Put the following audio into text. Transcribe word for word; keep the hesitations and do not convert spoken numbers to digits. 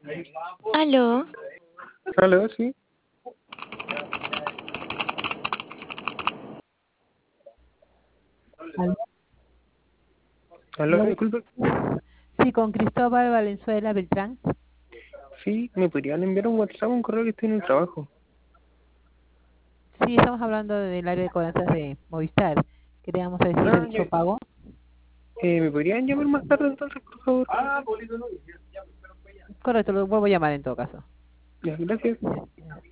Aló. Aló, sí. Aló, Aló, aló. disculpe. Sí, con Cristóbal Valenzuela Beltrán. Sí, ¿me podrían enviar un WhatsApp, un correo que estoy en el trabajo? Sí, estamos hablando del área de cobranzas de Movistar. Queríamos saber si Ah, realizó ya. pago. Eh, ¿me podrían llamar más tarde entonces, por favor? Correcto, lo vuelvo a llamar en todo caso. Ya, gracias.